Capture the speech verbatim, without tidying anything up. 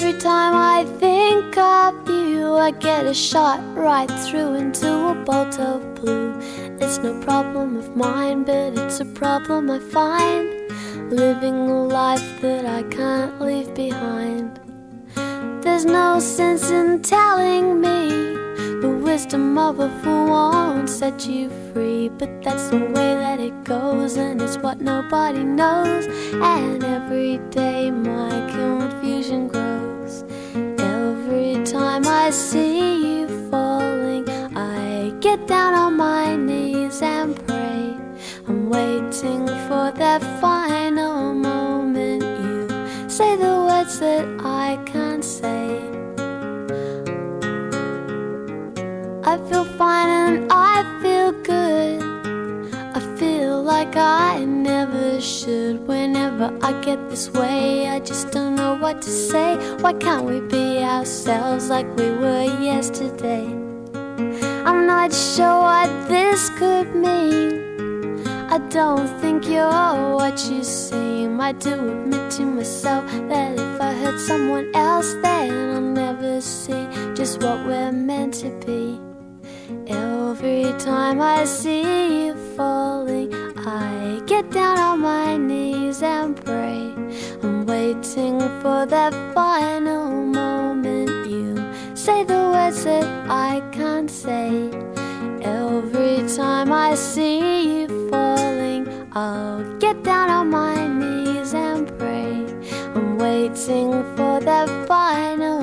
Every time I think of you, I get a shot right through into a bolt of blue. It's no problem of mine, but it's a problem I find, living a life that I can't leave behind. There's no sense in telling me the wisdom of a fool won't set you free, but that's the way that it goes, and it's what nobody knows. And every day my confusion grows. Every time I see you falling, I get down on my knees and pray. I'm waiting for that final moment you say the words that I can't say. I feel fine and I feel good. I feel like I never should. Whenever I get this way, I just don't know what to say. Why can't we be ourselves like we were yesterday? I'm not sure what this could mean. I don't think you're what you seem. I do admit to myself that if I hurt someone else, then I'll never see just what we're meant to be. Every time I see you falling, I get down on my knees and pray. I'm waiting for that final moment you say the words that I can't say. Every time I see you falling, I'll get down on my knees and pray. I'm waiting for that final